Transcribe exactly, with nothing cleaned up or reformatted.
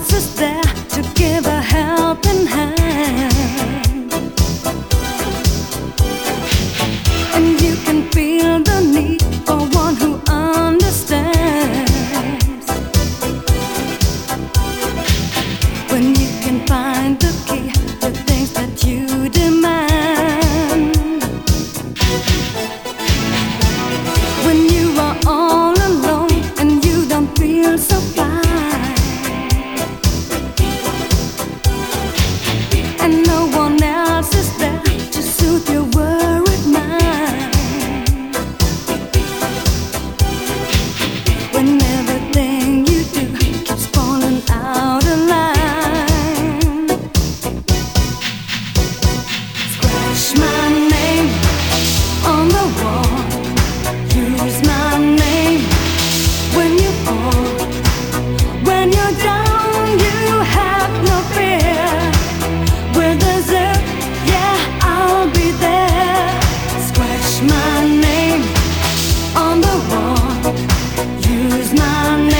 else is there to give a helping hand. And you can feel the need for one who understands. When you can find the key to things that you demand. When you are all alone and you don't feel so fine, and no one else is there to soothe your worried mind. When everything you do keeps falling out of line, scratch my name on the wall, use my name when you fall. When you're down, you have no fear. Where there's earth, yeah, I'll be there. Scratch my name on the wall, use my name